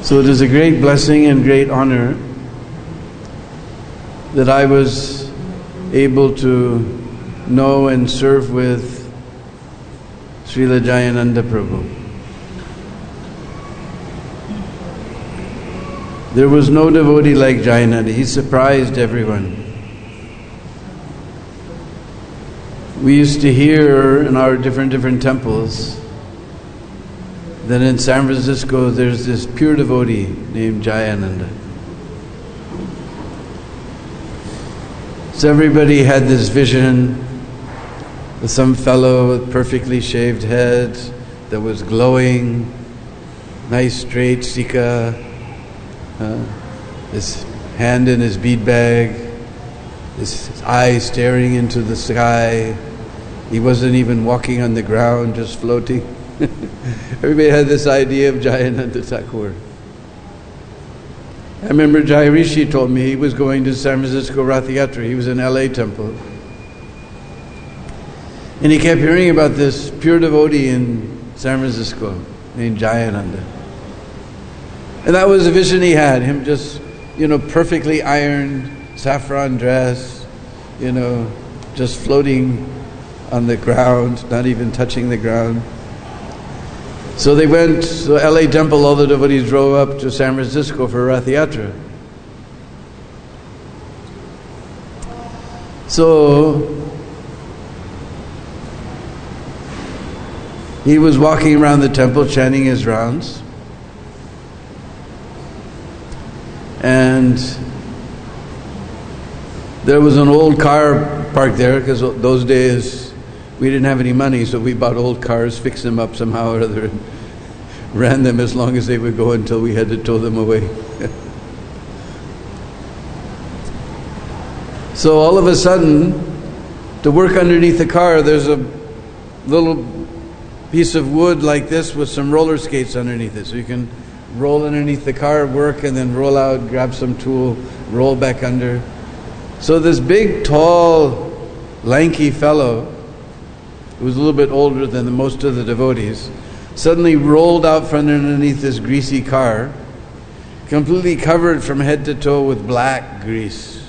So it is a great blessing and great honor that I was able to know and serve with Srila Jayananda Prabhu. There was no devotee like Jayananda. He surprised everyone. We used to hear in our different temples that in San Francisco there's this pure devotee named Jayananda. So everybody had this vision of some fellow with perfectly shaved head that was glowing, nice straight sika, his hand in his bead bag, his eyes staring into the sky. He wasn't even walking on the ground, just floating. Everybody had this idea of Jayananda Thakur. I remember Jai Rishi told me he was going to San Francisco Rath Yatra. He was in LA temple. And he kept hearing about this pure devotee in San Francisco named Jayananda. And that was the vision he had, him just, perfectly ironed, saffron dress, just floating on the ground, not even touching the ground. So they went to LA temple, all the devotees drove up to San Francisco for Rath Yatra. So he was walking around the temple chanting his rounds. And there was an old car parked there, because those days we didn't have any money, so we bought old cars, fixed them up somehow or other, and ran them as long as they would go until we had to tow them away. So all of a sudden, to work underneath the car, there's a little piece of wood like this with some roller skates underneath it. So you can roll underneath the car, work, and then roll out, grab some tool, roll back under. So this big, tall, lanky fellow, who was a little bit older than most of the devotees, suddenly rolled out from underneath this greasy car, completely covered from head to toe with black grease.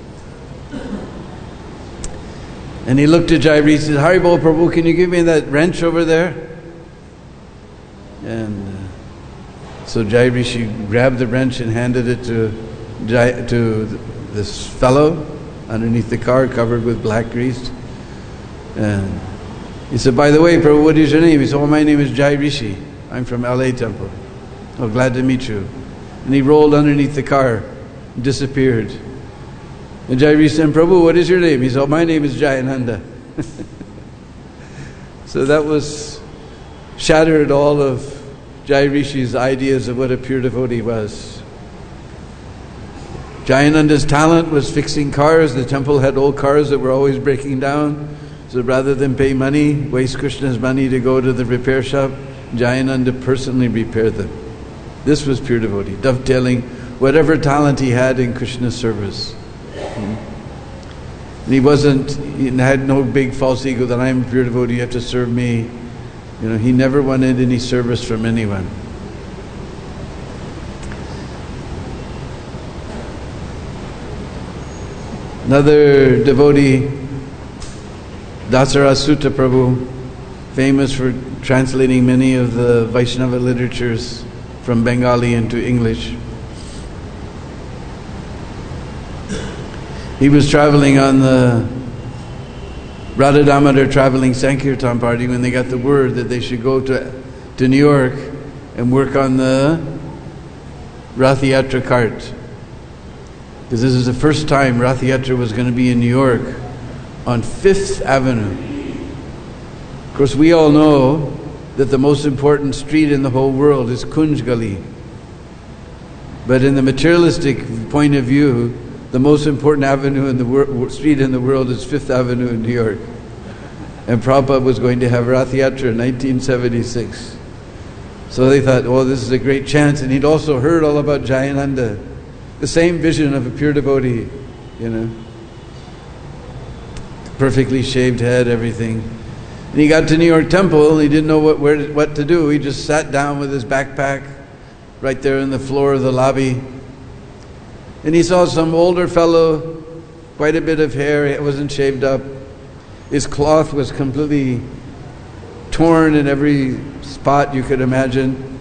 And he looked at Jai Rishi and said, "Haribol Prabhu, can you give me that wrench over there?" And so Jai Rishi grabbed the wrench and handed it to this fellow underneath the car, covered with black grease. And he said, "By the way, Prabhu, what is your name?" He said, "Oh, my name is Jai Rishi. I'm from LA temple. Oh, glad to meet you." And he rolled underneath the car and disappeared. And Jai Rishi said, "Prabhu, what is your name?" He said, "Oh, my name is Jayananda." So that was shattered all of Jai Rishi's ideas of what a pure devotee was. Jayananda's talent was fixing cars. The temple had old cars that were always breaking down. So rather than pay money, waste Krishna's money to go to the repair shop, Jayananda personally repaired them. This was pure devotee, dovetailing whatever talent he had in Krishna's service. And he had no big false ego that I'm a pure devotee, you have to serve me. He never wanted any service from anyone. Another devotee, Dasaraj Sutta Prabhu, famous for translating many of the Vaishnava literatures from Bengali into English. He was traveling on the Radha Damodar traveling Sankirtan party when they got the word that they should go to New York and work on the Rath Yatra cart. Because this is the first time Rath Yatra was going to be in New York on 5th Avenue. Of course, we all know that the most important street in the whole world is Kunj Gali. But in the materialistic point of view, the most important avenue in the street in the world is 5th Avenue in New York. And Prabhupada was going to have Rath Yatra in 1976. So they thought, oh, this is a great chance. And he'd also heard all about Jayananda. The same vision of a pure devotee, perfectly shaved head, everything. And he got to New York Temple, and he didn't know what to do. He just sat down with his backpack, right there on the floor of the lobby. And he saw some older fellow, quite a bit of hair, it wasn't shaved up. His cloth was completely torn in every spot you could imagine.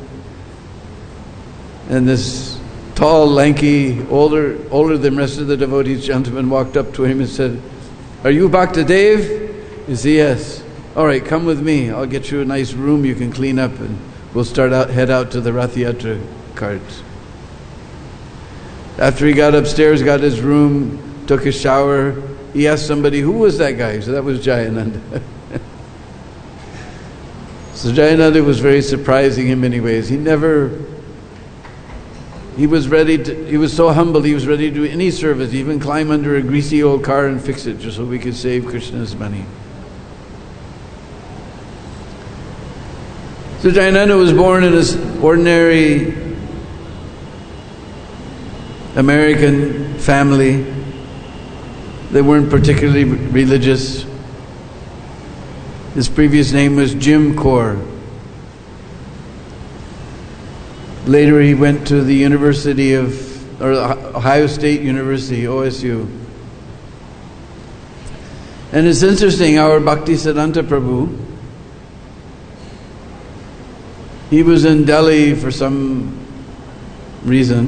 And this tall, lanky, older than the rest of the devotees gentleman walked up to him and said, "Are you Bhakta Dev?" He said, "Yes." "All right, come with me. I'll get you a nice room you can clean up and we'll head out to the Rath Yatra cart." After he got upstairs, got his room, took a shower, he asked somebody, "Who was that guy?" He said, "That was Jayananda." So Jayananda was very surprising in many ways. He was so humble, he was ready to do any service, even climb under a greasy old car and fix it just so we could save Krishna's money. So Jayananda was born in this ordinary American family. They weren't particularly religious. His previous name was Jim Kaur. Later he went to the Ohio State University, OSU. And it's interesting, our Bhaktisiddhanta Prabhu, he was in Delhi for some reason,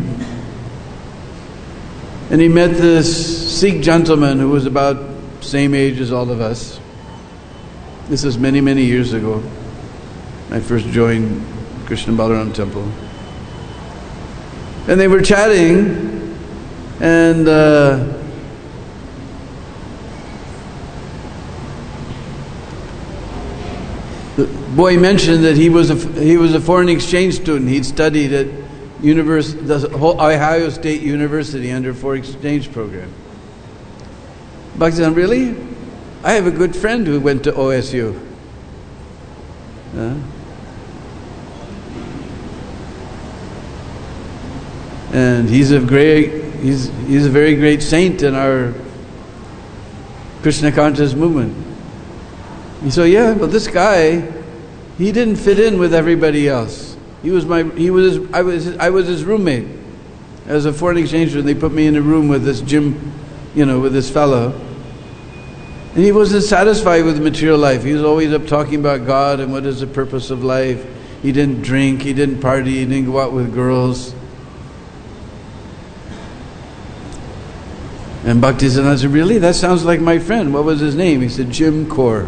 and he met this Sikh gentleman who was about the same age as all of us. This was many, many years ago. I first joined Krishna Balaram Temple. And they were chatting, and the boy mentioned that he was a foreign exchange student. He'd studied at the Ohio State University under a foreign exchange program. Bhakti said, "Really? I have a good friend who went to OSU." And he's a very great saint in our Krishna conscious movement. He said, "Yeah, but this guy, he didn't fit in with everybody else. I was his roommate. As a foreign exchange student, they put me in a room with this Jim, with this fellow. And he wasn't satisfied with material life. He was always up talking about God and what is the purpose of life. He didn't drink, he didn't party, he didn't go out with girls." And Bhaktisiddhanta said, "Really? That sounds like my friend. What was his name?" He said, "Jim Kaur."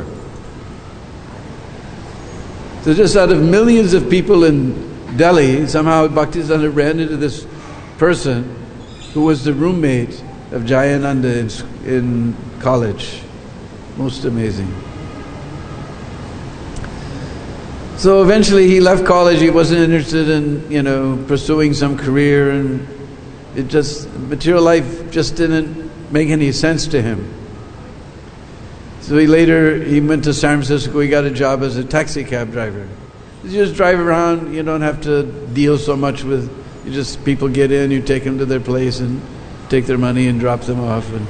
So just out of millions of people in Delhi, somehow Bhaktisiddhanta ran into this person who was the roommate of Jayananda in college. Most amazing. So eventually he left college. He wasn't interested in, pursuing some career, and material life just didn't make any sense to him. So he went to San Francisco. He got a job as a taxi cab driver. You just drive around. You don't have to deal so much with. People get in. You take them to their place and take their money and drop them off. And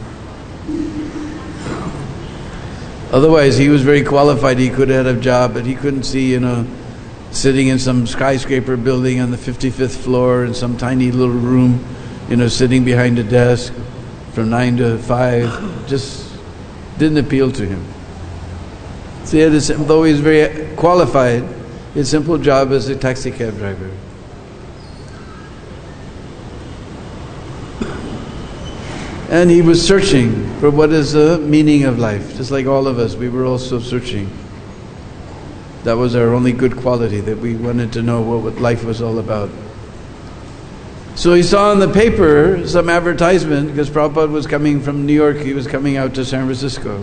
otherwise, he was very qualified. He could have had a job, but he couldn't see, sitting in some skyscraper building on the 55th floor in some tiny little room, sitting behind a desk from 9 to 5. Just didn't appeal to him. So he had though he was very qualified, his simple job as a taxi cab driver. And he was searching for what is the meaning of life. Just like all of us, we were also searching. That was our only good quality, that we wanted to know what life was all about. So he saw in the paper some advertisement, because Prabhupada was coming from New York, he was coming out to San Francisco.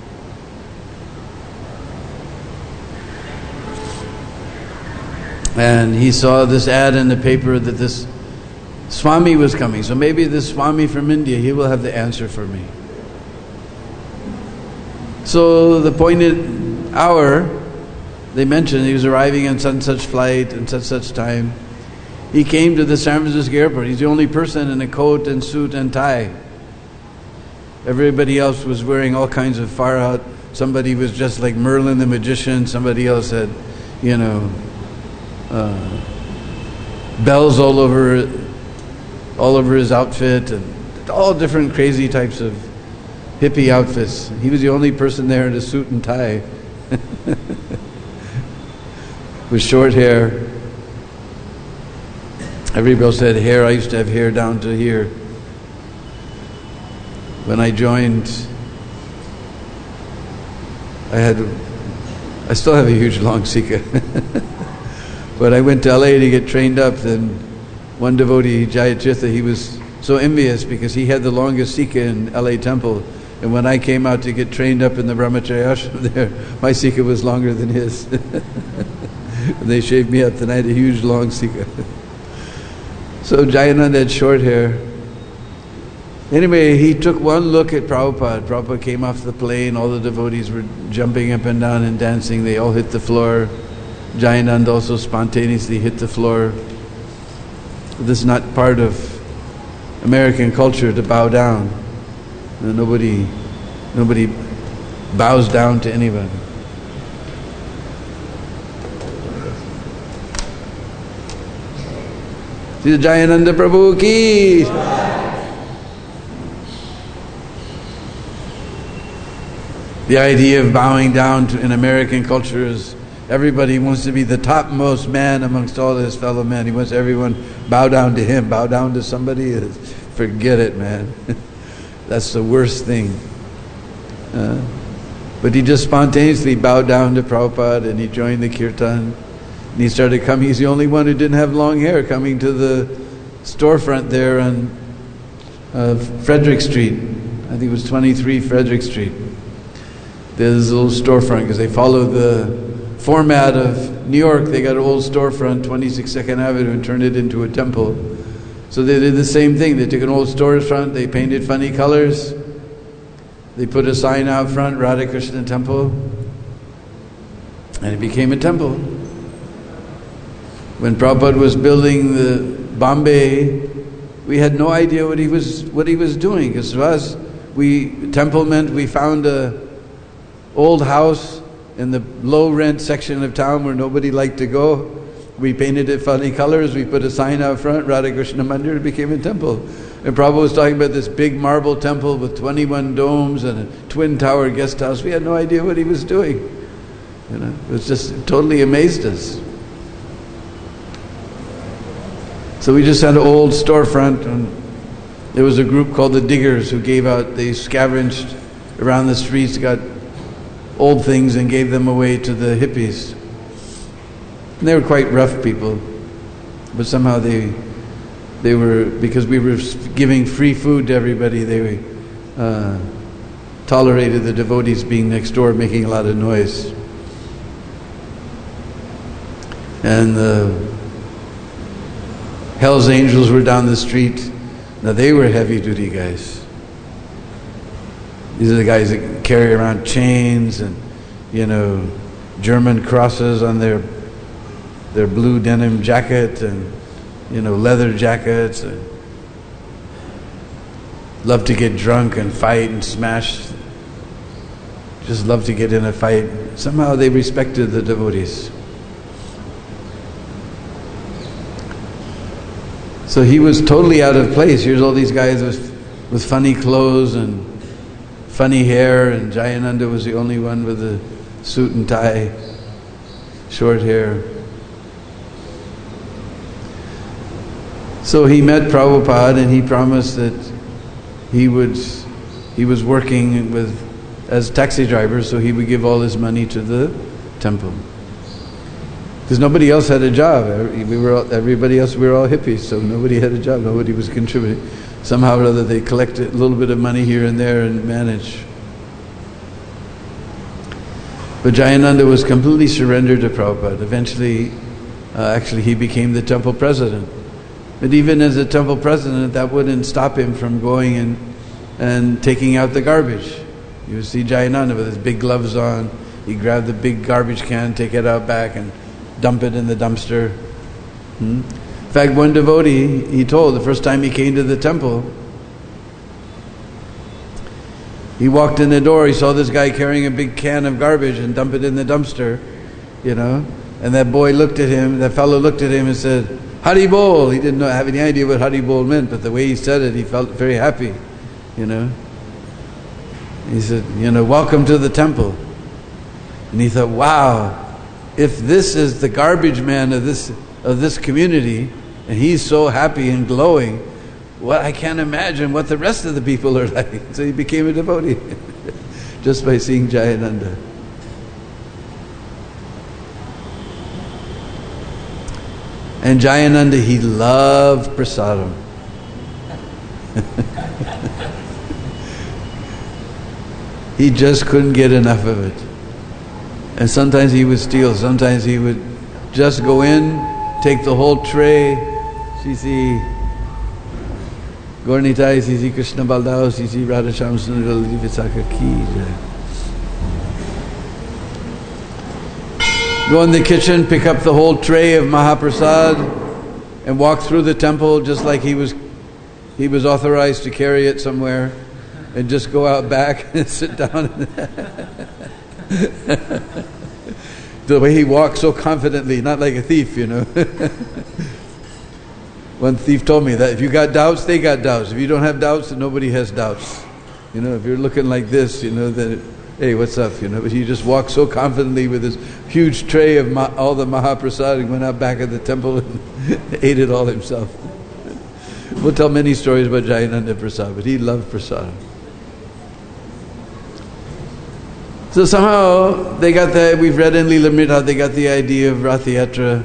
And he saw this ad in the paper that this Swami was coming. So maybe this Swami from India, he will have the answer for me. So the appointed hour, they mentioned he was arriving on such flight and such time. He came to the San Francisco airport. He's the only person in a coat and suit and tie. Everybody else was wearing all kinds of far out. Somebody was just like Merlin the magician. Somebody else had, bells all over his outfit, and all different crazy types of hippie outfits. He was the only person there in a suit and tie with short hair. Everybody else had hair. I used to have hair down to here. When I joined, I still have a huge long Sika. But I went to LA to get trained up, then one devotee, Jayachitha, he was so envious because he had the longest Sika in LA temple. And when I came out to get trained up in the Brahmacharya ashram there, my Sika was longer than his. And they shaved me up, then I had a huge long Sika. So Jayananda had short hair. Anyway, he took one look at Prabhupada. Prabhupada came off the plane, all the devotees were jumping up and down and dancing, they all hit the floor. Jayananda also spontaneously hit the floor. This is not part of American culture to bow down. Nobody bows down to anyone. Sri Jayananda Prabhu ki. The idea of bowing down in American culture is everybody wants to be the topmost man amongst all his fellow men. He wants everyone bow down to him. Bow down to somebody, forget it, man. That's the worst thing. But he just spontaneously bowed down to Prabhupada and he joined the kirtan. And he started coming. He's the only one who didn't have long hair, coming to the storefront there on Frederick Street. I think it was 23 Frederick Street. There's a little storefront because they follow the format of New York. They got an old storefront, 26 Second Avenue, and turned it into a temple. So they did the same thing. They took an old storefront, they painted funny colors, they put a sign out front, Radha Krishna Temple, and it became a temple. When Prabhupada was building the Bombay, we had no idea what he was doing. Because to us, temple meant we found a old house in the low rent section of town where nobody liked to go. We painted it funny colors, we put a sign out front, Radha Krishna Mandir, it became a temple. And Prabhupada was talking about this big marble temple with 21 domes and a twin tower guest house. We had no idea what he was doing. It was just totally amazed us. So we just had an old storefront, and there was a group called the Diggers who they scavenged around the streets, got old things and gave them away to the hippies. And they were quite rough people, but somehow they were, because we were giving free food to everybody, they tolerated the devotees being next door making a lot of noise. And the Hell's Angels were down the street. Now they were heavy duty guys. These are the guys that carry around chains and, German crosses on their blue denim jacket and, leather jackets. And love to get drunk and fight and smash. Just love to get in a fight. Somehow they respected the devotees. So he was totally out of place. Here's all these guys with funny clothes and funny hair, and Jayananda was the only one with a suit and tie, short hair. So he met Prabhupada and he promised that he was working as taxi driver, so he would give all his money to the temple. Because nobody else had a job. Everybody else, we were all hippies, so nobody had a job, nobody was contributing. Somehow or other they collected a little bit of money here and there and managed. But Jayananda was completely surrendered to Prabhupada. Eventually, actually he became the temple president. But even as a temple president, that wouldn't stop him from going and taking out the garbage. You would see Jayananda with his big gloves on. He'd grab the big garbage can, take it out back and dump it in the dumpster. In fact, one devotee, he told, the first time he came to the temple, he walked in the door, he saw this guy carrying a big can of garbage and dump it in the dumpster, and that fellow looked at him and said, Haribol. He didn't have any idea what Haribol meant, but the way he said it, he felt very happy, you know. He said, you know, welcome to the temple. And he thought, wow, if this is the garbage man of this community, and he's so happy and glowing, well, I can't imagine what the rest of the people are like. So he became a devotee just by seeing Jayananda. And Jayananda, he loved prasadam. He just couldn't get enough of it. And sometimes he would steal, sometimes he would just go in, take the whole tray. Sisi Gaurnitai, Sisi Krishna Baldao, Sisi Radhasham Sundar Visakha Ki Jai. Go in the kitchen, pick up the whole tray of Mahaprasad and walk through the temple just like he was authorized to carry it somewhere, and just go out back and sit down. The way he walked so confidently, not like a thief, you know. One thief told me that if you got doubts, they got doubts. If you don't have doubts, then nobody has doubts. You know, if you're looking like this, you know, then, hey, what's up, you know. But he just walked so confidently with his huge tray of all the Mahaprasad and went out back at the temple and ate it all himself. We'll tell many stories about Jayananda Prasad, but he loved prasad. So somehow they got that, we've read in Lilamrita, they got the idea of Rath Yatra.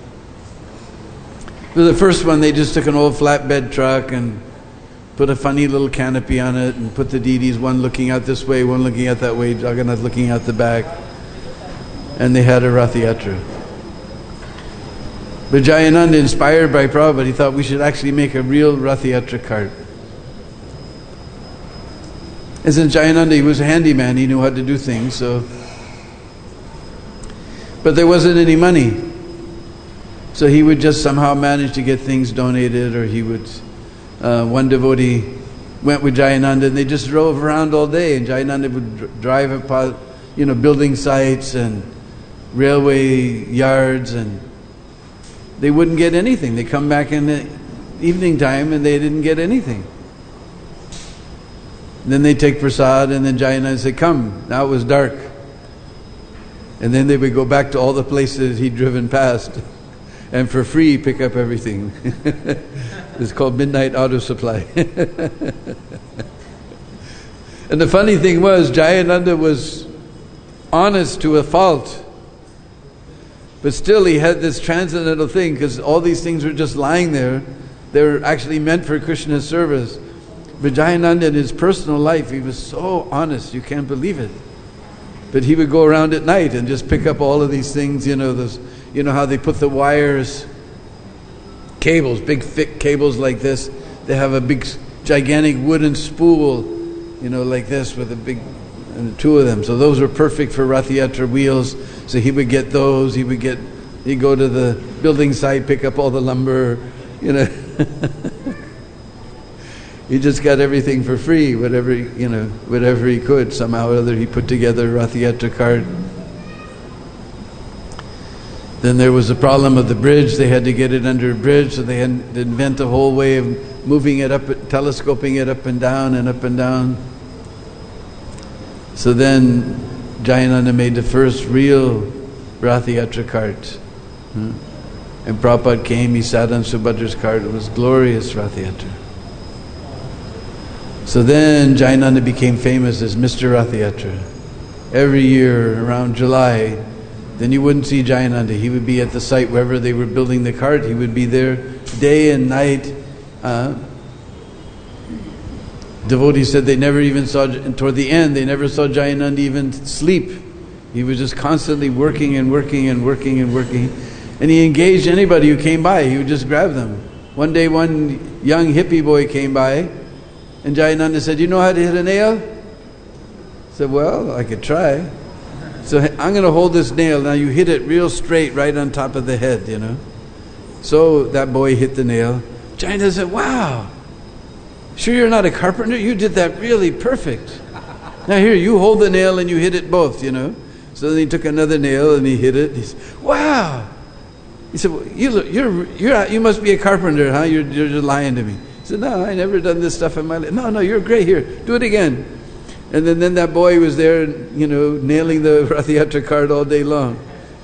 For the first one, they just took an old flatbed truck and put a funny little canopy on it and put the deities, one looking out this way, one looking out that way, Jagannath looking out the back. And they had a Rath Yatra. But Jayananda, inspired by Prabhupada, he thought we should actually make a real Rath Yatra cart. And since Jayananda, he was a handyman, he knew how to do things, so. But there wasn't any money. So he would just somehow manage to get things donated, or he would, one devotee went with Jayananda and they just drove around all day, and Jayananda would drive about, you know, building sites and railway yards, and they wouldn't get anything. They come back in the evening time and they didn't get anything. Then they take prasad, and then Jayananda said, come, now it was dark. And then they would go back to all the places he'd driven past and for free pick up everything. It's called Midnight Auto Supply. And the funny thing was, Jayananda was honest to a fault. But still he had this transcendental thing, because all these things were just lying there. They were actually meant for Krishna's service. But Jayananda, in his personal life, he was so honest, you can't believe it. But he would go around at night and just pick up all of these things, you know, those, you know how they put the wires, cables, big thick cables like this. They have a big, gigantic wooden spool, you know, like this with a big, and two of them. So those were perfect for Rath Yatra wheels. So he would get those. He'd go to the building site, pick up all the lumber, you know. He just got everything for free, whatever he could. Somehow or other he put together a Rath Yatra cart. Then there was the problem of the bridge. They had to get it under a bridge, so they had to invent a whole way of moving it up, telescoping it up and down and up and down. So then Jayananda made the first real Rath Yatra cart. And Prabhupada came, he sat on Subhadra's cart. It was glorious Rath Yatra. So then Jayananda became famous as Mr. Rath Yatra. Every year around July, then you wouldn't see Jayananda. He would be at the site wherever they were building the cart. He would be there day and night. Devotees said they never even saw, toward the end, they never saw Jayananda even sleep. He was just constantly working and working and working and working. And he engaged anybody who came by. He would just grab them. One day one young hippie boy came by, and Jayananda said, you know how to hit a nail? I said, well, I could try. So I'm going to hold this nail. Now you hit it real straight right on top of the head, you know. So that boy hit the nail. Jayananda said, wow, sure you're not a carpenter? You did that really perfect. Now here, you hold the nail and you hit it both, you know. So then he took another nail and he hit it. He said, wow, He said, well, you must be a carpenter, huh? You're just lying to me. He said, no, I never done this stuff in my life. No, you're great. Here, do it again. And then that boy was there, nailing the Rath Yatra cart all day long.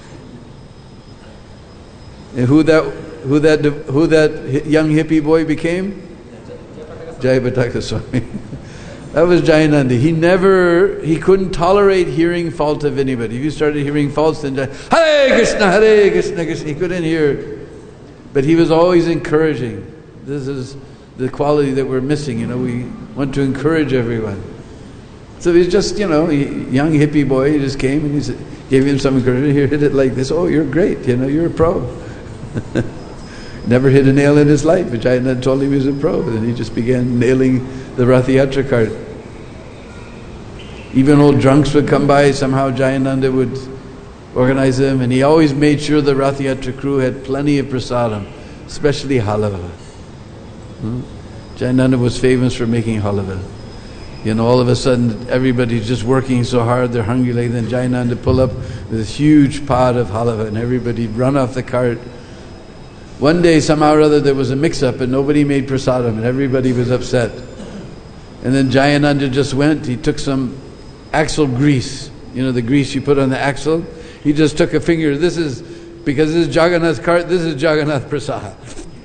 And who that young hippie boy became? Jayapataka Swami. That was Jayananda. He couldn't tolerate hearing fault of anybody. If you started hearing faults, then Hare Krishna, Krishna. He couldn't hear. But he was always encouraging. This is the quality that we're missing. We want to encourage everyone. So he's just, a young hippie boy. He just came and he gave him some encouragement. Here, hit it like this. Oh, you're great. You're a pro. Never hit a nail in his life. But Jayananda told him he was a pro. Then he just began nailing the Rath Yatra cart. Even old drunks would come by. Somehow Jayananda would organize them. And he always made sure the Rath Yatra crew had plenty of prasadam, especially halava. Jayananda was famous for making halava. All of a sudden everybody's just working so hard, they're hungry, like then Jayananda pull up with this huge pot of halava and everybody'd run off the cart. One day somehow or other there was a mix-up and nobody made prasadam and everybody was upset. And then Jayananda just went, he took some axle grease, the grease you put on the axle. He just took a finger, because this is Jagannath's cart, this is Jagannath Prasad.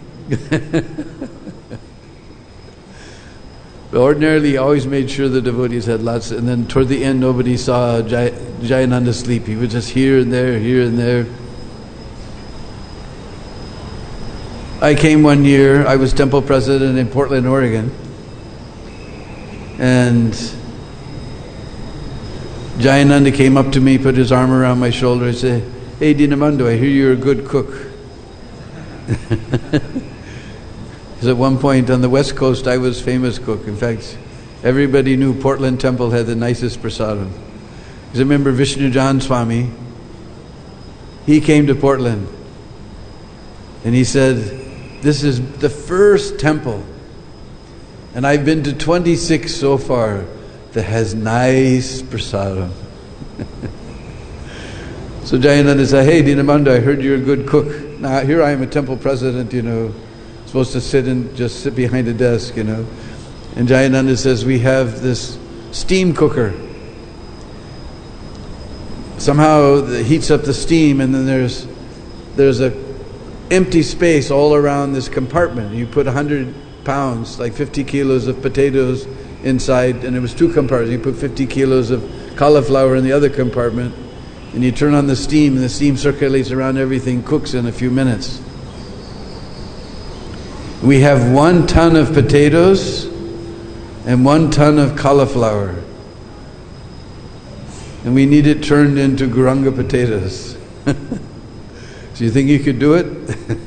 But ordinarily he always made sure the devotees had lots, and then toward the end nobody saw Jayananda sleep. He was just here and there, here and there. I came one year, I was temple president in Portland, Oregon, and Jayananda came up to me, put his arm around my shoulder and said, "Hey Dinabandhu, I hear you're a good cook." Because at one point on the West Coast I was famous cook. In fact, everybody knew Portland Temple had the nicest prasadam. Because I remember Vishnu Jan Swami, he came to Portland and he said, "This is the first temple, and I've been to 26 so far, that has nice prasadam." So Jayananda said, "Hey Dinabandhu, I heard you're a good cook. Now here I am, a temple president, supposed to sit behind a desk, And Jayananda says, we have this steam cooker. Somehow it heats up the steam, and then there's a empty space all around this compartment. You put 100 pounds, like 50 kilos of potatoes inside, and it was 2 compartments. You put 50 kilos of cauliflower in the other compartment, and you turn on the steam, and the steam circulates around everything, cooks in a few minutes. We have 1 ton of potatoes and 1 ton of cauliflower, and we need it turned into Guranga potatoes." So you think you could do it?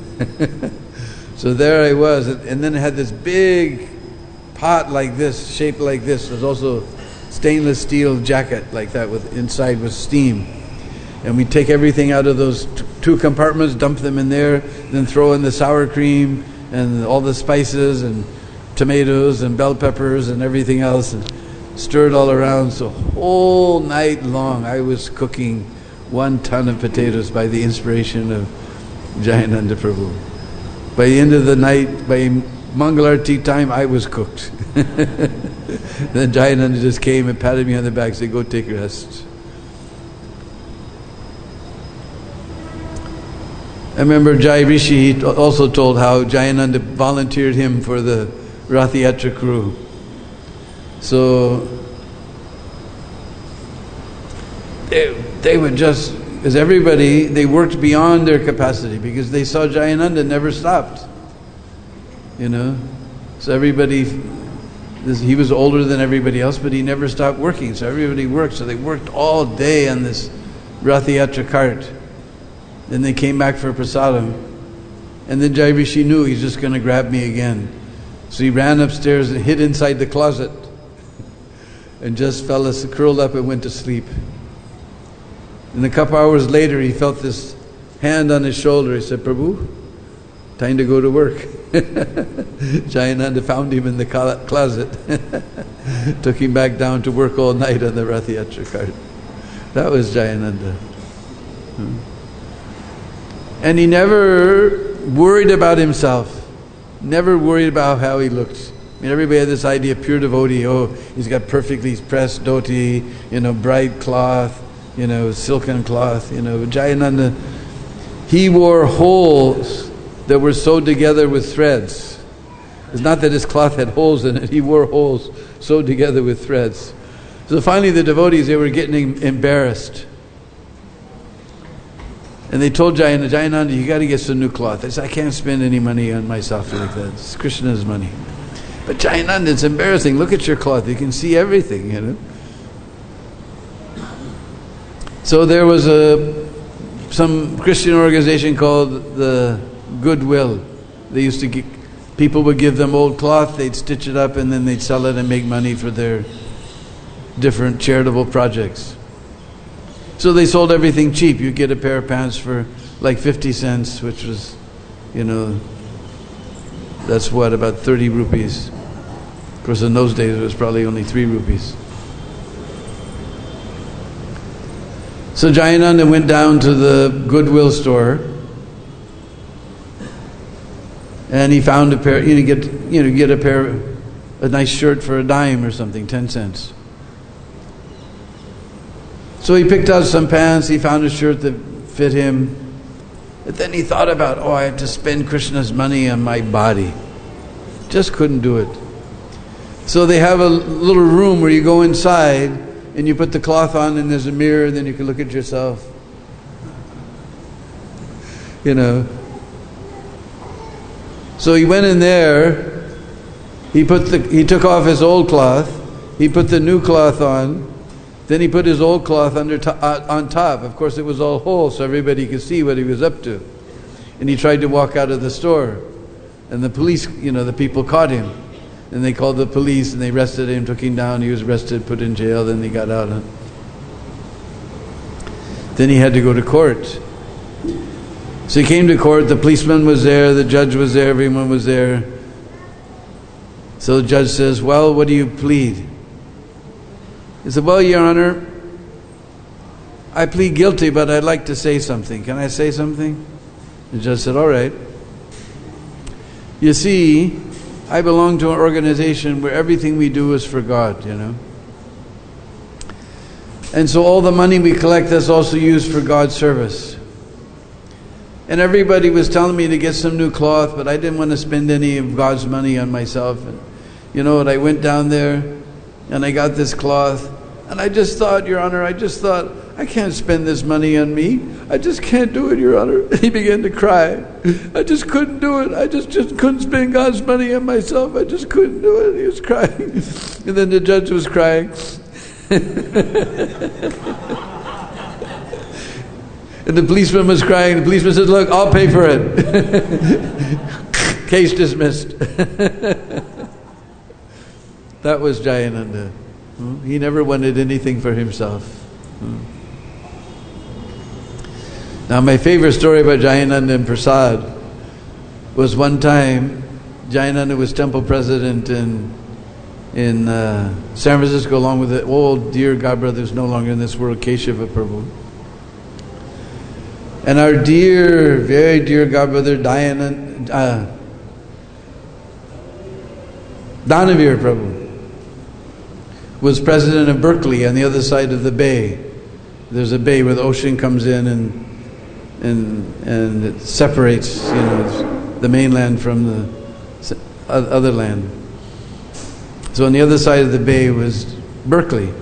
So there I was, and then it had this big pot like this, shaped like this. There's also stainless steel jacket like that, with inside was steam. And we take everything out of those 2 compartments, dump them in there, then throw in the sour cream and all the spices and tomatoes and bell peppers and everything else, and stir it all around. So whole night long I was cooking 1 ton of potatoes by the inspiration of Jayananda Prabhu. By the end of the night, by Mangalarti time, I was cooked. Then Jayananda just came and patted me on the back and said, "Go take rest." I remember Jai Rishi also told how Jayananda volunteered him for the Rath Yatra crew. So they would just, because everybody, they worked beyond their capacity because they saw Jayananda never stopped. So everybody, he was older than everybody else, but he never stopped working. So everybody worked. So they worked all day on this Rath Yatra cart. Then they came back for prasadam. And then Jai Rishi knew he's just going to grab me again. So he ran upstairs and hid inside the closet and just curled up and went to sleep. And a couple hours later he felt this hand on his shoulder. He said, "Prabhu, time to go to work." Jayananda found him in the closet. Took him back down to work all night on the Rath Yatra cart. That was Jayananda. And he never worried about himself. Never worried about how he looked. I mean, everybody had this idea, pure devotee, oh, he's got perfectly pressed dhoti, bright cloth, silken cloth, Jayananda, he wore holes that were sewed together with threads. It's not that his cloth had holes in it, he wore holes sewed together with threads. So finally the devotees, they were getting embarrassed. And they told Jayananda, you got to get some new cloth. I said, I can't spend any money on myself like that. It's Krishna's money. But Jayananda, it's embarrassing. Look at your cloth. You can see everything, So there was some Christian organization called the Goodwill. They used to people would give them old cloth, they'd stitch it up, and then they'd sell it and make money for their different charitable projects. So they sold everything cheap. You get a pair of pants for like 50 cents, which was, that's what, about 30 rupees. Of course, in those days it was probably only 3 rupees. So Jayananda went down to the Goodwill store, and he found a pair. Get a nice shirt for a dime or something, 10 cents. So he picked out some pants. He found a shirt that fit him. But then he thought about, I have to spend Krishna's money on my body. Just couldn't do it. So they have a little room where you go inside and you put the cloth on, and there's a mirror, and then you can look at yourself. So he went in there, he took off his old cloth, he put the new cloth on, then he put his old cloth on top. Of course it was all whole, so everybody could see what he was up to. And he tried to walk out of the store. And the police, the people caught him. And they called the police and they arrested him, took him down, he was arrested, put in jail, then he got out. Then he had to go to court. So he came to court, the policeman was there, the judge was there, everyone was there. So the judge says, well, what do you plead? He said, well, Your Honor, I plead guilty, but I'd like to say something. Can I say something? The judge said, all right. You see, I belong to an organization where everything we do is for God, And so all the money we collect is also used for God's service. And everybody was telling me to get some new cloth, but I didn't want to spend any of God's money on myself. And you know what, I went down there and I got this cloth, and I just thought, Your Honor, I can't spend this money on me. I just can't do it, Your Honor. He began to cry. I just couldn't do it. I just couldn't spend God's money on myself. I just couldn't do it. He was crying. And then the judge was crying. And the policeman was crying. The policeman said, look, I'll pay for it. Case dismissed. That was Jayananda. He never wanted anything for himself. Now my favorite story about Jayananda and Prasad was one time Jayananda was temple president in San Francisco, along with the old dear godbrother who's no longer in this world, Keshava Prabhu. And our dear, very dear godbrother Danavir Prabhu was president of Berkeley on the other side of the bay. There's a bay where the ocean comes in and it separates, the mainland from the other land. So on the other side of the bay was Berkeley.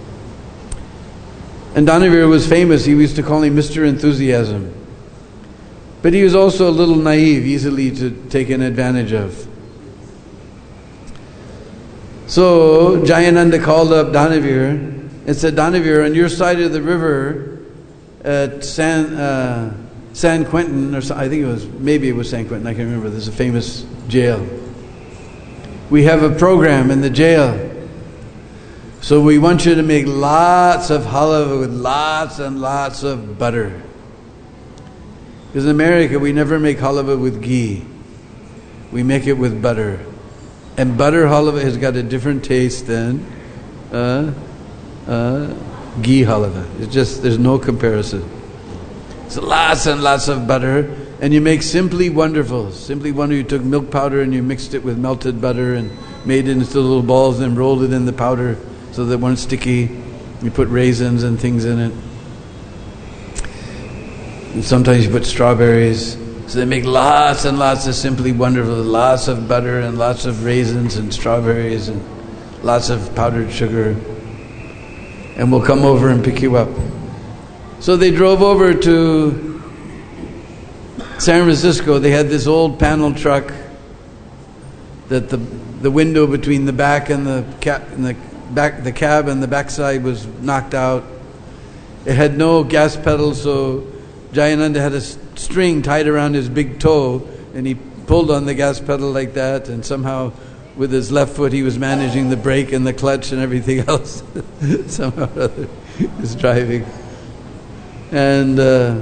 And Danavir was famous. He used to call him Mr. Enthusiasm. But he was also a little naive, easily to taken advantage of. So Jayananda called up Danavir and said, Danavir, on your side of the river at San Quentin, or I think maybe it was San Quentin, I can't remember, there's a famous jail. We have a program in the jail. So we want you to make lots of halava with lots and lots of butter. Because in America, we never make halava with ghee. We make it with butter. And butter halava has got a different taste than ghee halava. It's just, there's no comparison. So lots and lots of butter. And you make Simply Wonderful. Simply Wonderful, you took milk powder and you mixed it with melted butter and made it into little balls and rolled it in the powder so that it weren't sticky. You put raisins and things in it. And sometimes you put strawberries. So they make lots and lots of Simply Wonderful, lots of butter and lots of raisins and strawberries and lots of powdered sugar. And we'll come over and pick you up. So they drove over to San Francisco. They had this old panel truck that the window between the back and the cab and the backside was knocked out. It had no gas pedal, so Jayananda had a string tied around his big toe, and he pulled on the gas pedal like that, and somehow with his left foot he was managing the brake and the clutch and everything else. Somehow or other he was driving. And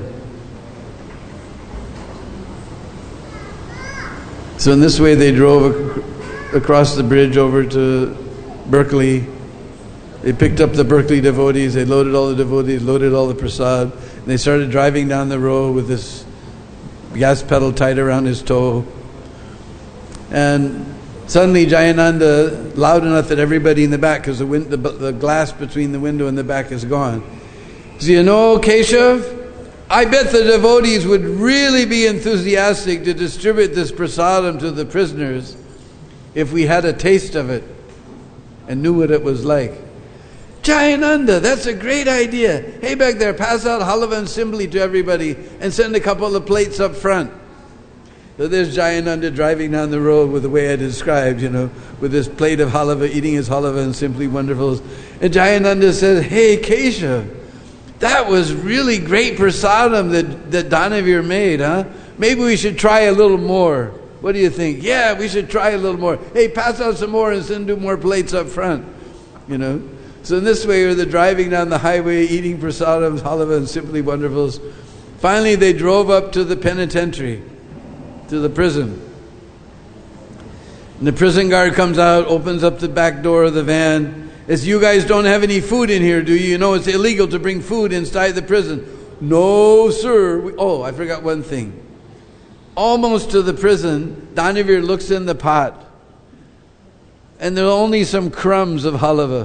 so in this way they drove across the bridge over to Berkeley. They picked up the Berkeley devotees, they loaded all the devotees, loaded all the prasad, and they started driving down the road with this gas pedal tied around his toe. And suddenly Jayananda, loud enough that everybody in the back, because the glass between the window and the back is gone. So you know, Keshav, I bet the devotees would really be enthusiastic to distribute this prasadam to the prisoners if we had a taste of it and knew what it was like. Jayananda, that's a great idea. Hey, back there, pass out halava and simply to everybody and send a couple of plates up front. So there's Jayananda driving down the road with the way I described, with this plate of halava, eating his halava and Simply Wonderfuls. And Jayananda said, hey, Keshav, that was really great prasadam that Danavir made, huh? Maybe we should try a little more. What do you think? Yeah, we should try a little more. Hey, pass out some more and send 2 more plates up front, So in this way, they're driving down the highway, eating prasadam, halava, and Simply Wonderfuls. Finally, they drove up to the penitentiary, to the prison. And the prison guard comes out, opens up the back door of the van. Says, you guys don't have any food in here, do you? You know it's illegal to bring food inside the prison. No, sir. I forgot one thing. Almost to the prison, Danavir looks in the pot. And there are only some crumbs of halava.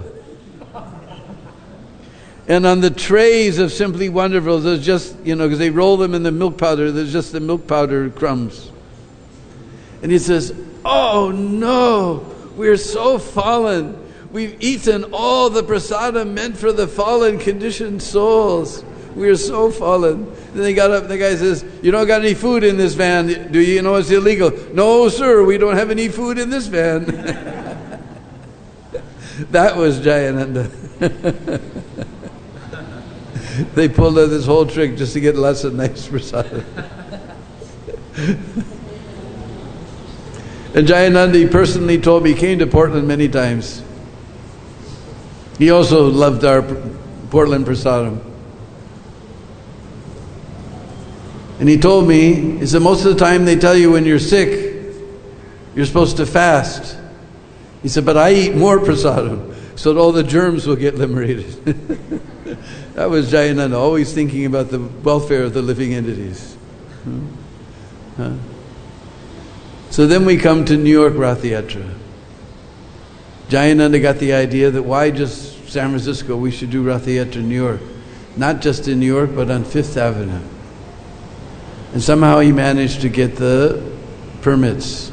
And on the trays of Simply Wonderful, there's just, because they roll them in the milk powder, there's just the milk powder crumbs. And he says, oh no, we're so fallen. We've eaten all the prasadam meant for the fallen, conditioned souls. We are so fallen. Then they got up, and the guy says, you don't got any food in this van, do you? You know it's illegal. No, sir, we don't have any food in this van. That was Jayananda. They pulled out this whole trick just to get lots of nice prasadam. And Jayananda, he personally told me, he came to Portland many times. He also loved our Portland prasadam. And he told me, he said, most of the time they tell you when you're sick, you're supposed to fast. He said, but I eat more prasadam, so that all the germs will get liberated. That was Jayananda, always thinking about the welfare of the living entities. So then we come to New York Rath Yatra. Jayananda got the idea that why just San Francisco, we should do Rath Yatra in New York. Not just in New York, but on 5th Avenue. And somehow he managed to get the permits.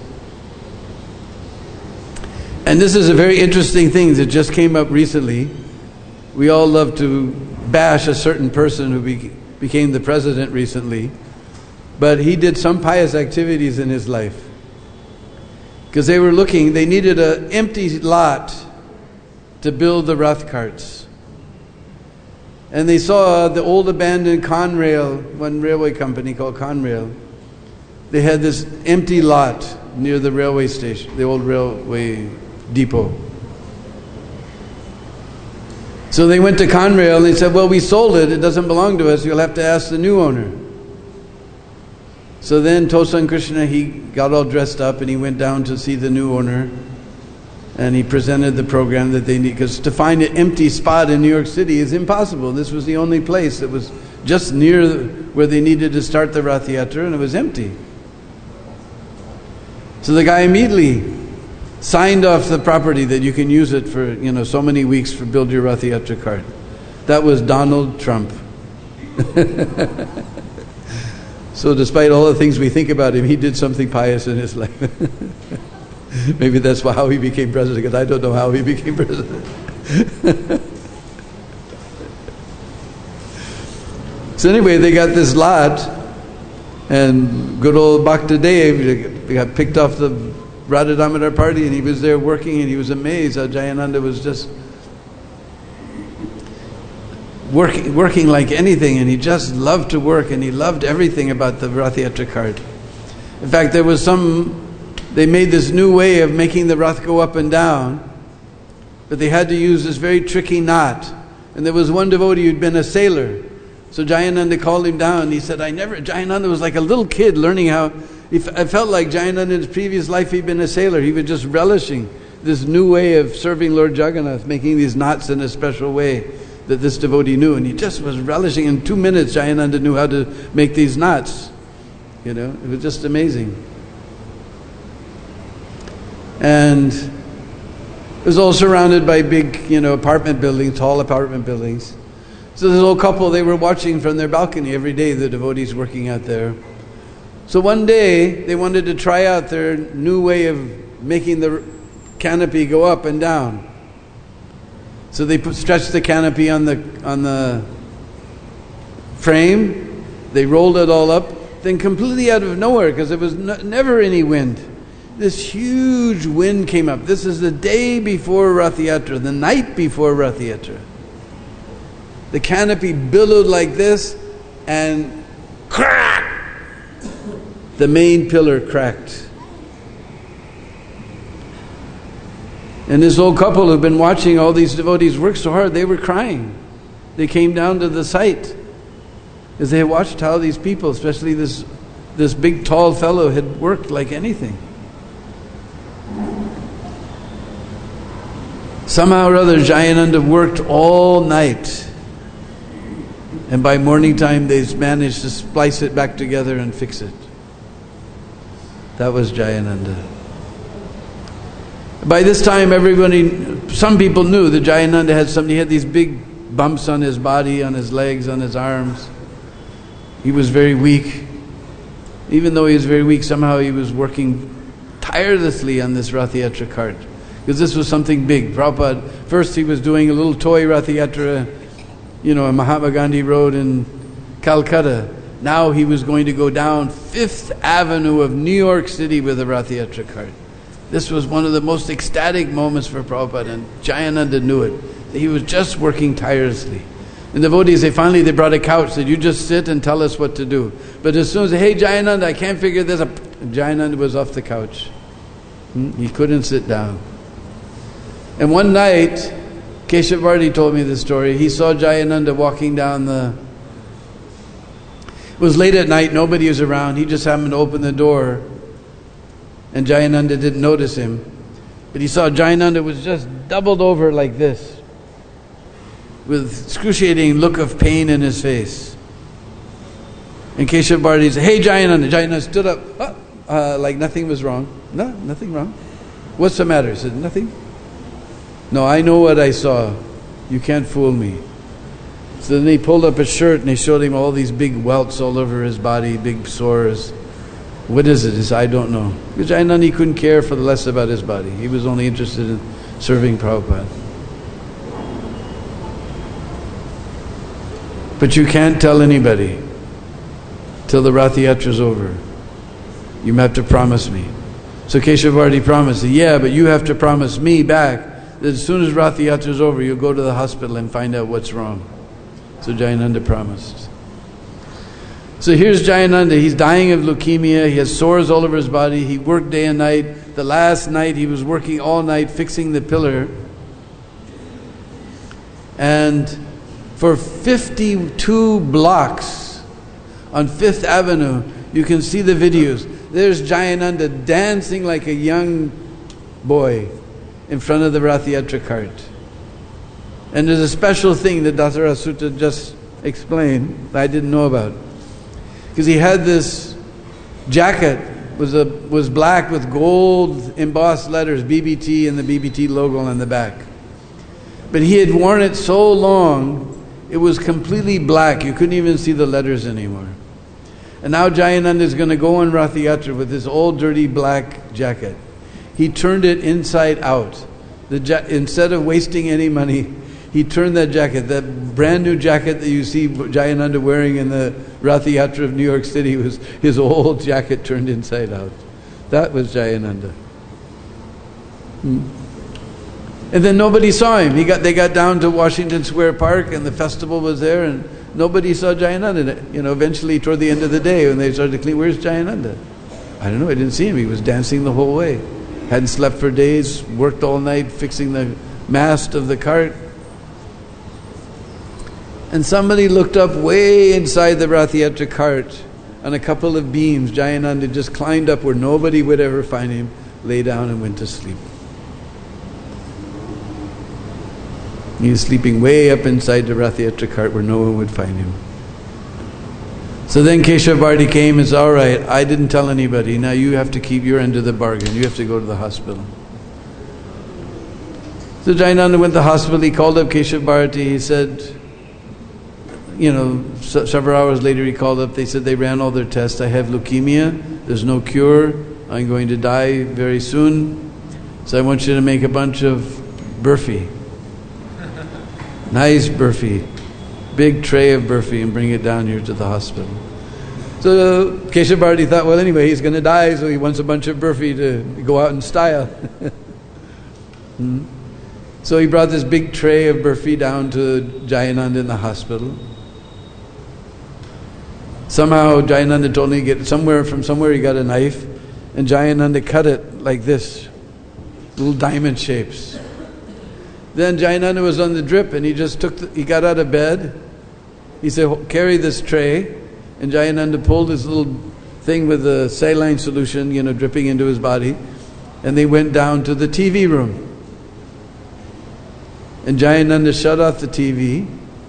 And this is a very interesting thing that just came up recently. We all love to bash a certain person who became the president recently. But he did some pious activities in his life. Because they needed an empty lot to build the Rath carts. And they saw the old abandoned Conrail, one railway company called Conrail. They had this empty lot near the railway station, the old railway depot. So they went to Conrail and they said, well, we sold it, it doesn't belong to us, you'll have to ask the new owner. So then Tosan Krishna, he got all dressed up and he went down to see the new owner. And he presented the program that they need, because to find an empty spot in New York City is impossible. This was the only place that was just near where they needed to start the Rath Yatra, and it was empty. So the guy immediately signed off the property that you can use it for, so many weeks for build your Rath Yatra cart. That was Donald Trump. So despite all the things we think about him, he did something pious in his life. Maybe that's how he became president, because I don't know how he became president. So anyway, they got this lot, and good old Bhakta Dev got picked off the Radha Damodar party, and he was there working, and he was amazed how Jayananda was just working like anything, and he just loved to work, and he loved everything about the Rath Yatra cart. In fact, they made this new way of making the Rath go up and down, but they had to use this very tricky knot. And there was one devotee who'd been a sailor. So Jayananda called him down, and he said, Jayananda was like a little kid learning how, I felt like Jayananda in his previous life he'd been a sailor. He was just relishing this new way of serving Lord Jagannath, making these knots in a special way that this devotee knew. And he just was relishing. In 2 minutes, Jayananda knew how to make these knots. It was just amazing. And it was all surrounded by big, apartment buildings, tall apartment buildings. So this old couple, they were watching from their balcony every day, the devotees working out there. So one day, they wanted to try out their new way of making the canopy go up and down. So they stretched the canopy on the frame. They rolled it all up. Then completely out of nowhere, because there was never any wind, this huge wind came up. This is the day before Rath Yatra, the night before Rath Yatra. The canopy billowed like this, and crack! The main pillar cracked. And this old couple who'd been watching all these devotees work so hard, they were crying. They came down to the site as they watched how these people, especially this big tall fellow, had worked like anything. Somehow or other, Jayananda worked all night. And by morning time, they managed to splice it back together and fix it. That was Jayananda. By this time, some people knew that Jayananda had these big bumps on his body, on his legs, on his arms. He was very weak. Even though he was very weak, somehow he was working tirelessly on this Rath Yatra cart. Because this was something big. Prabhupada, first he was doing a little toy Rath Yatra, on Mahatma Gandhi Road in Calcutta. Now he was going to go down 5th Avenue of New York City with a Rath Yatra cart. This was one of the most ecstatic moments for Prabhupada, and Jayananda knew it. He was just working tirelessly. And the devotees, they brought a couch, said, you just sit and tell us what to do. But as soon as they said, hey Jayananda, I can't figure this out, Jayananda was off the couch. He couldn't sit down. And one night, Keshav Bharti told me this story. He saw Jayananda walking down it was late at night, nobody was around. He just happened to open the door, and Jayananda didn't notice him. But he saw Jayananda was just doubled over like this, with excruciating look of pain in his face. And Keshav Bharti said, hey Jayananda. Jayananda stood up, like nothing was wrong. No, nothing wrong. What's the matter? He said, nothing. No, I know what I saw. You can't fool me. So then he pulled up his shirt and he showed him all these big welts all over his body, big sores. What is it? He said, I don't know. Because Jayananda, he couldn't care for the less about his body. He was only interested in serving Prabhupada. But you can't tell anybody till the Rath Yatra is over. You have to promise me. So Keshav Bharti promised, yeah, but you have to promise me back that as soon as Rath Yatra is over, you'll go to the hospital and find out what's wrong. So Jayananda promised. So here's Jayananda. He's dying of leukemia. He has sores all over his body. He worked day and night. The last night, he was working all night fixing the pillar. And for 52 blocks on 5th Avenue, you can see the videos. There's Jayananda dancing like a young boy in front of the Rath Yatra cart. And there's a special thing that Dasarasutta just explain, I didn't know about. Because he had this jacket, was black with gold embossed letters, BBT, and the BBT logo on the back. But he had worn it so long, it was completely black. You couldn't even see the letters anymore. And now Jayananda is going to go on Rath Yatra with this old dirty black jacket. He turned it inside out. Instead of wasting any money, he turned that jacket, that brand new jacket that you see Jayananda wearing in the Rath Yatra of New York City, was his old jacket turned inside out. That was Jayananda. And then nobody saw him. They got down to Washington Square Park, and the festival was there, and nobody saw Jayananda. Eventually toward the end of the day, when they started to clean, where's Jayananda? I don't know, I didn't see him. He was dancing the whole way. Hadn't slept for days, worked all night fixing the mast of the cart. And somebody looked up way inside the Rath Yatra cart on a couple of beams. Jayananda just climbed up where nobody would ever find him, lay down and went to sleep. He was sleeping way up inside the Rath Yatra cart where no one would find him. So then Keshav Bharati came and said, all right, I didn't tell anybody. Now you have to keep your end of the bargain. You have to go to the hospital. So Jayananda went to the hospital. He called up Keshav Bharati. He said, several hours later he called up. They said they ran all their tests. I have leukemia. There's no cure. I'm going to die very soon. So I want you to make a bunch of burfi. Nice burfi. Big tray of burfi, and bring it down here to the hospital. So Keshav Bharati thought, well, anyway, he's going to die, so he wants a bunch of burfi to go out in style. So he brought this big tray of burfi down to Jayananda in the hospital. Somehow Jayananda told him to get somewhere he got a knife, and Jayananda cut it like this, little diamond shapes. Then Jayananda was on the drip, and he got out of bed. He said, carry this tray. And Jayananda pulled his little thing with the saline solution, dripping into his body. And they went down to the TV room. And Jayananda shut off the TV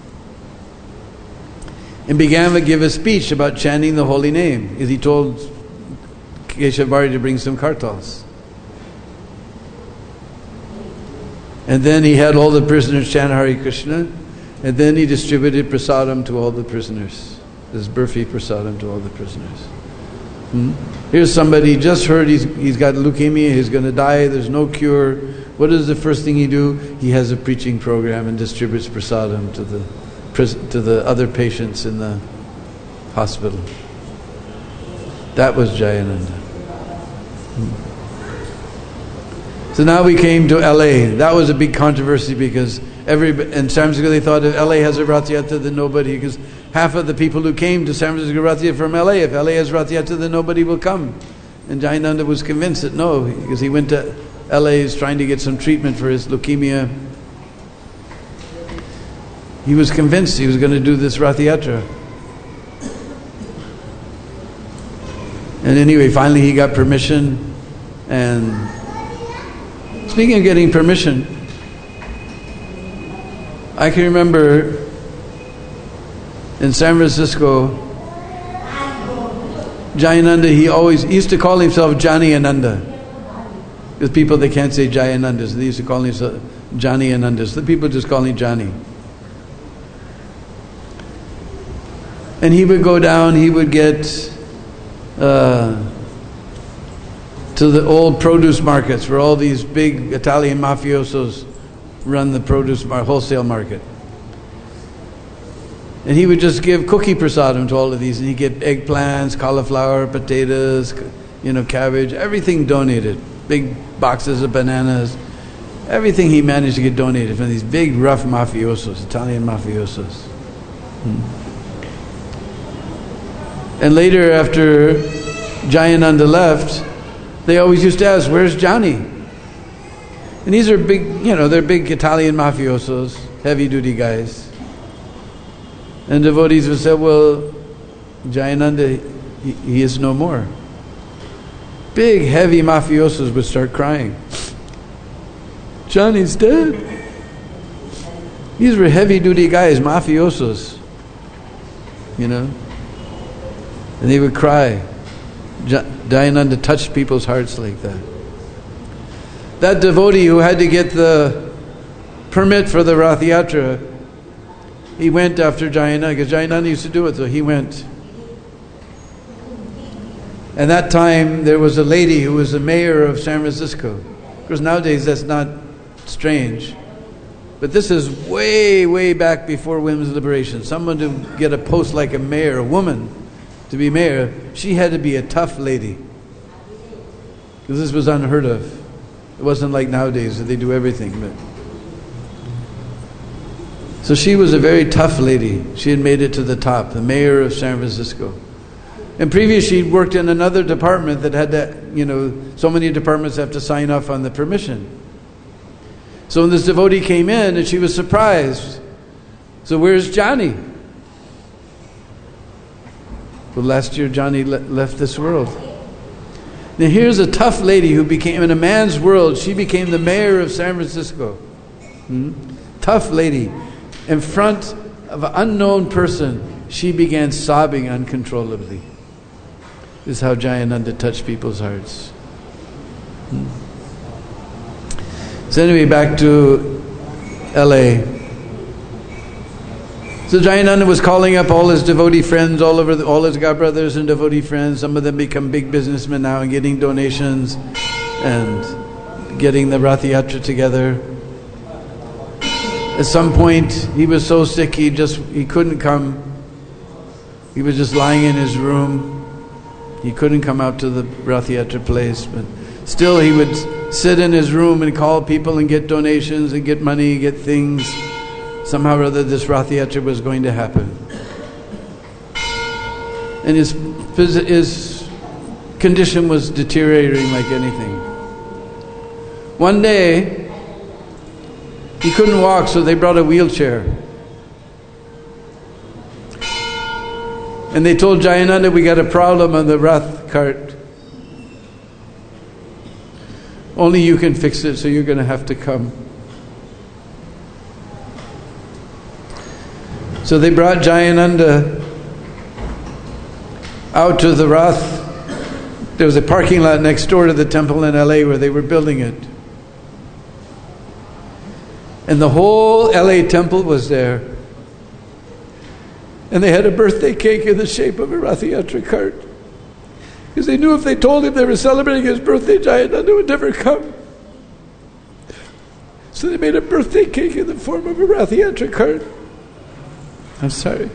and began to give a speech about chanting the holy name. He told Keshav Bharati to bring some kartals. And then he had all the prisoners chant Hare Krishna, and then he distributed prasadam to all the prisoners. This burfi prasadam to all the prisoners. Here's somebody just heard he's got leukemia, he's going to die, there's no cure. What is the first thing he do? He has a preaching program and distributes prasadam to the other patients in the hospital. That was Jayananda. So now we came to LA. That was a big controversy because in San Francisco they thought if LA has a Rath Yatra, then nobody, because half of the people who came to San Francisco Rath Yatra from LA, if LA has Rath Yatra, then nobody will come. And Jayananda was convinced that no, because he went to LA trying to get some treatment for his leukemia. He was convinced he was going to do this Rath Yatra. And anyway, finally he got permission. And speaking of getting permission, I can remember in San Francisco, Jayananda, he used to call himself Johnny Ananda. Because people, they can't say Jayananda, so they used to call himself Johnny Ananda. So the people just call him Johnny. And he would go down, he would get to the old produce markets where all these big Italian mafiosos run the produce wholesale market. And he would just give cookie prasadam to all of these, and he'd get eggplants, cauliflower, potatoes, cabbage, everything donated. Big boxes of bananas, everything he managed to get donated from these big rough mafiosos, Italian mafiosos. And later, after Jayananda left, they always used to ask, where's Johnny? And these are big, they're big Italian mafiosos, heavy-duty guys. And devotees would say, well, Jayananda, he is no more. Big, heavy mafiosos would start crying. Johnny's dead. These were heavy-duty guys, mafiosos. you know. And they would cry. Jayananda touched people's hearts like that. That devotee who had to get the permit for the Rath Yatra, he went after Jayananda, because Jayananda used to do it, so he went. And that time there was a lady who was the mayor of San Francisco. Of course, nowadays that's not strange. But this is way, way back before women's liberation. Someone to get a post like a mayor, a woman, to be mayor, she had to be a tough lady. Because this was unheard of. It wasn't like nowadays that they do everything. So she was a very tough lady. She had made it to the top, the mayor of San Francisco. And previously she'd worked in another department that had to, so many departments have to sign off on the permission. So when this devotee came in, and she was surprised. So where's Johnny? Well, last year Johnny left this world. Now here's a tough lady who became, in a man's world, she became the mayor of San Francisco. Tough lady. In front of an unknown person, she began sobbing uncontrollably. This is how Jayananda touched people's hearts. So anyway, back to LA. So Jayananda was calling up all his devotee friends all over, all his God brothers and devotee friends. Some of them become big businessmen now and getting donations and getting the Rath Yatra together. At some point, he was so sick he couldn't come. He was just lying in his room. He couldn't come out to the Rath Yatra place, but still he would sit in his room and call people and get donations and get money, get things. Somehow or other this Rath Yatra was going to happen. And his condition was deteriorating like anything. One day, he couldn't walk, so they brought a wheelchair. And they told Jayananda, we got a problem on the Rath cart. Only you can fix it, so you're going to have to come. So they brought Jayananda out to the Rath. There was a parking lot next door to the temple in LA where they were building it. And the whole LA temple was there. And they had a birthday cake in the shape of a Rath Yatra cart. Because they knew if they told him they were celebrating his birthday, Jayananda would never come. So they made a birthday cake in the form of a Rath Yatra cart. I'm sorry.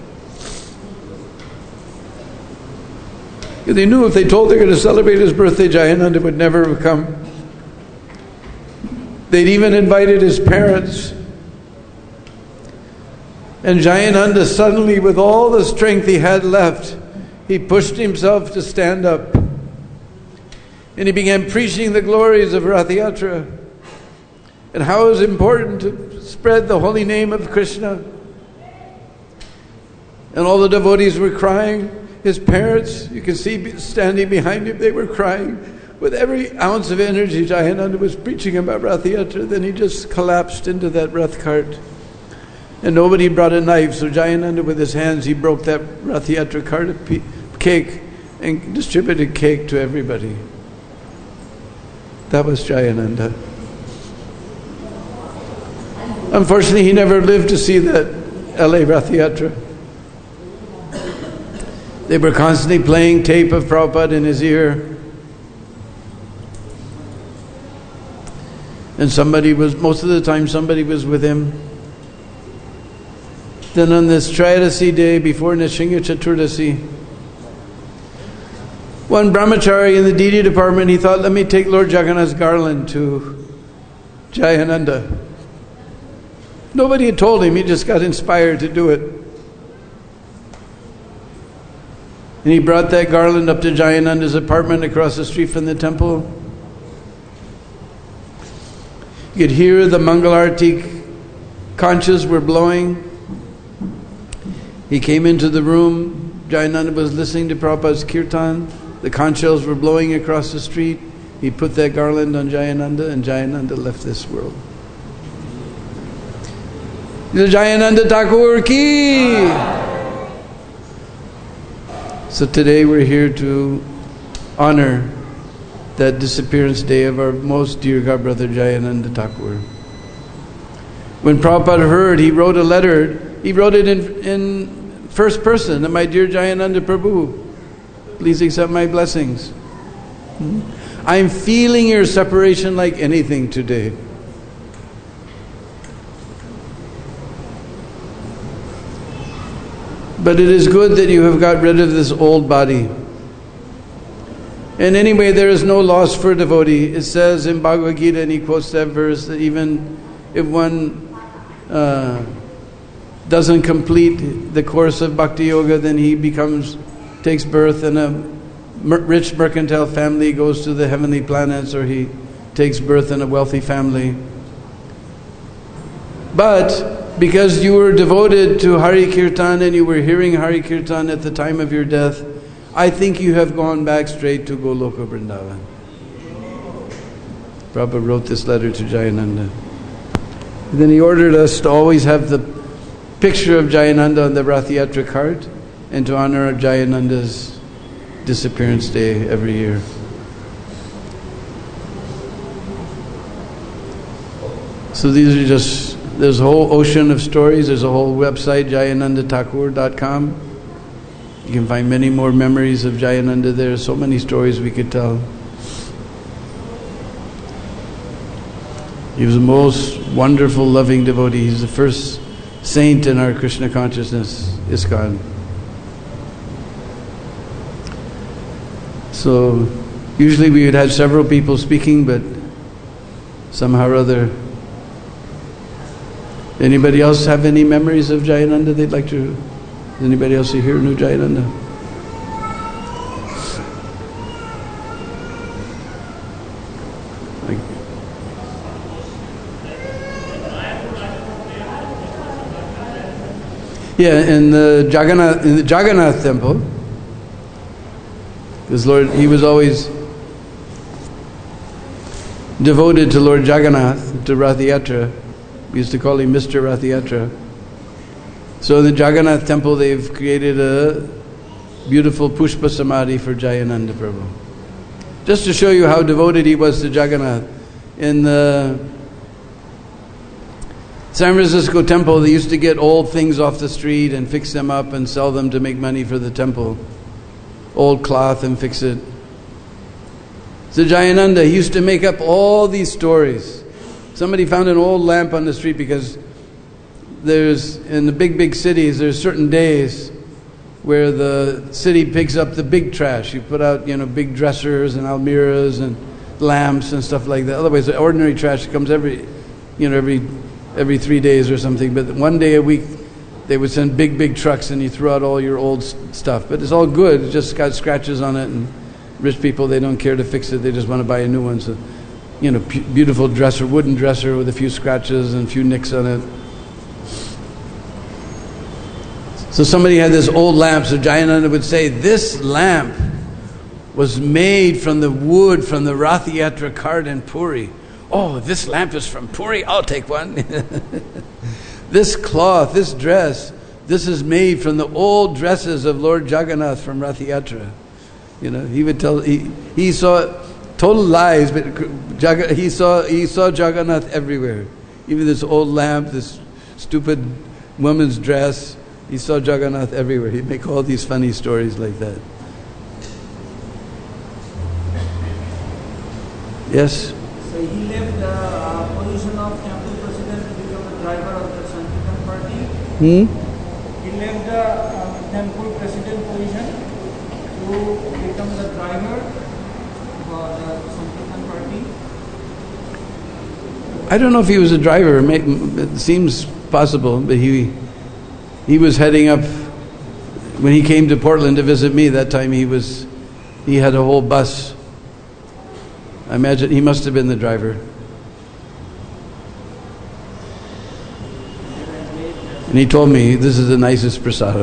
Because they knew if they told they were going to celebrate his birthday, Jayananda would never come. They'd even invited his parents. And Jayananda suddenly, with all the strength he had left, he pushed himself to stand up. And he began preaching the glories of Rath Yatra and how it was important to spread the holy name of Krishna. And all the devotees were crying. His parents, you can see standing behind him, they were crying. With every ounce of energy, Jayananda was preaching about Rath Yatra. Then he just collapsed into that Rath cart. And nobody brought a knife, so Jayananda with his hands, he broke that Rath Yatra cart of cake and distributed cake to everybody. That was Jayananda. Unfortunately, he never lived to see that LA Rath Yatra. They were constantly playing tape of Prabhupada in his ear. And most of the time somebody was with him. Then on this Trayodasi day before Nrsimha Chaturdasi, one brahmachari in the deity department, he thought, let me take Lord Jagannath's garland to Jayananda. Nobody had told him, he just got inspired to do it. And he brought that garland up to Jayananda's apartment across the street from the temple. You could hear the Mangal Arati conchas were blowing. He came into the room. Jayananda was listening to Prabhupada's kirtan. The conch shells were blowing across the street. He put that garland on Jayananda, and Jayananda left this world. The Jayananda Thakur ki! So today we're here to honor that disappearance day of our most dear God brother Jayananda Thakur. When Prabhupada heard, he wrote a letter. He wrote it in first person. My dear Jayananda Prabhu, please accept my blessings. I'm feeling your separation like anything today. But it is good that you have got rid of this old body. And anyway, there is no loss for a devotee. It says in Bhagavad Gita, and he quotes that verse, that even if one doesn't complete the course of Bhakti Yoga, then he takes birth in a rich mercantile family, goes to the heavenly planets, or he takes birth in a wealthy family. But because you were devoted to Hari Kirtan and you were hearing Hari Kirtan at the time of your death, I think you have gone back straight to Goloka Vrindavan. Prabhupada wrote this letter to Jayananda. Then he ordered us to always have the picture of Jayananda on the Rath Yatra cart and to honor Jayananda's disappearance day every year. So these are just, there's a whole ocean of stories. There's a whole website, jayanandathakur.com. You can find many more memories of Jayananda there. So many stories we could tell. He was the most wonderful, loving devotee. He's the first saint in our Krishna consciousness, ISKCON. So, usually we would have several people speaking, but somehow or other. Anybody else have any memories of Jayananda they'd like to? Does anybody else here know Jayananda? Yeah, in the Jagannath temple, because he was always devoted to Lord Jagannath, to Rath Yatra. We used to call him Mr. Rath Yatra. So in the Jagannath temple, they've created a beautiful Pushpa Samadhi for Jayananda Prabhu. Just to show you how devoted he was to Jagannath. In the San Francisco temple, they used to get old things off the street and fix them up and sell them to make money for the temple. Old cloth and fix it. So Jayananda, he used to make up all these stories. Somebody found an old lamp on the street because in the big cities, there's certain days where the city picks up the big trash. You put out, big dressers and almiras and lamps and stuff like that. Otherwise, the ordinary trash comes every 3 days or something. But one day a week, they would send big trucks and you throw out all your old stuff. But it's all good. It's just got scratches on it, and rich people, they don't care to fix it. They just want to buy a new one. So, beautiful dresser, wooden dresser with a few scratches and a few nicks on it. So somebody had this old lamp, so Jayananda would say, this lamp was made from the wood from the Rath Yatra cart in Puri. Oh, this lamp is from Puri, I'll take one. This cloth, this dress, this is made from the old dresses of Lord Jagannath from Rath Yatra. He would tell, he saw total lies, but he saw Jagannath everywhere. Even this old lamp, this stupid woman's dress, he saw Jagannath everywhere. He'd make all these funny stories like that. Yes? So he left the position of temple president to become the driver of the Sankirtan party. He left the temple president position to become the driver for the Sankirtan party. I don't know if he was a driver. It seems possible, but he was heading up. When he came to Portland to visit me that time, he had a whole bus. I imagine he must have been the driver. And he told me, this is the nicest prasada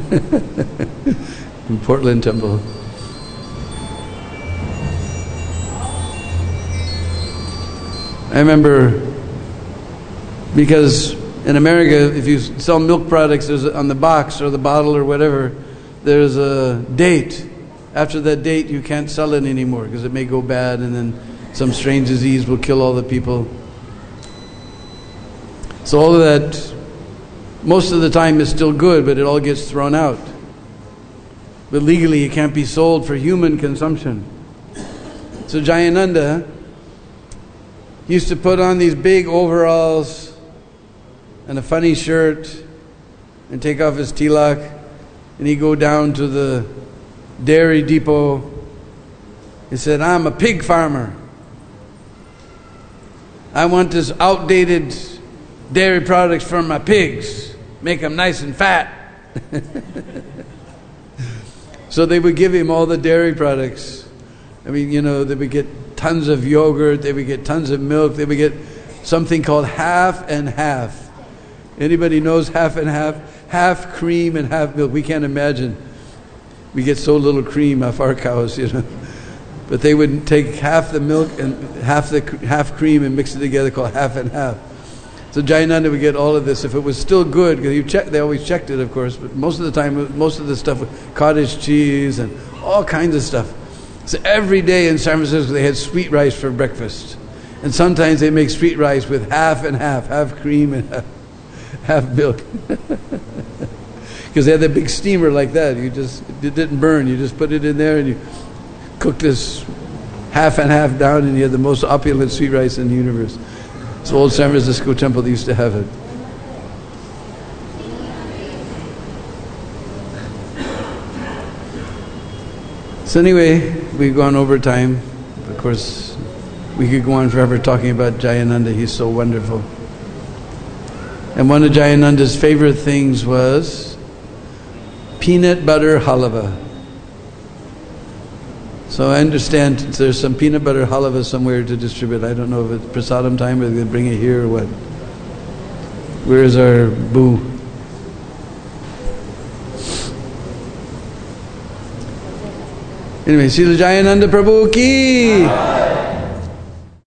in Portland Temple. I remember, because in America, if you sell milk products, there's on the box or the bottle or whatever, there's a date. After that date, you can't sell it anymore because it may go bad, and then some strange disease will kill all the people. So all of that, most of the time, is still good, but it all gets thrown out. But legally, it can't be sold for human consumption. So Jayananda used to put on these big overalls and a funny shirt and take off his tilak, and he'd go down to the dairy depot. He said, I'm a pig farmer. I want this outdated dairy products for my pigs. Make them nice and fat. So they would give him all the dairy products. I mean, you know, they would get tons of yogurt, they would get tons of milk, they would get something called half and half. Anybody knows half and half? Half cream and half milk. We can't imagine. We get so little cream off our cows, you know. But they would take half the milk and half cream and mix it together, called half and half. So Jayananda would get all of this if it was still good, because they always checked it, of course, but most of the time, most of the stuff with cottage cheese and all kinds of stuff. So every day in San Francisco they had sweet rice for breakfast. And sometimes they make sweet rice with half and half cream and half milk. Because they had that big steamer like that. It didn't burn. You just put it in there and you cook this half and half down, and you had the most opulent sweet rice in the universe. So old San Francisco Temple, they used to have it. So anyway, we've gone over time. Of course, we could go on forever talking about Jayananda. He's so wonderful. And one of Jayananda's favorite things was peanut butter halava. So I understand there's some peanut butter halava somewhere to distribute. I don't know if it's prasadam time or they'll bring it here or what. Where is our boo? Anyway, Srila Jayananda Prabhu ki!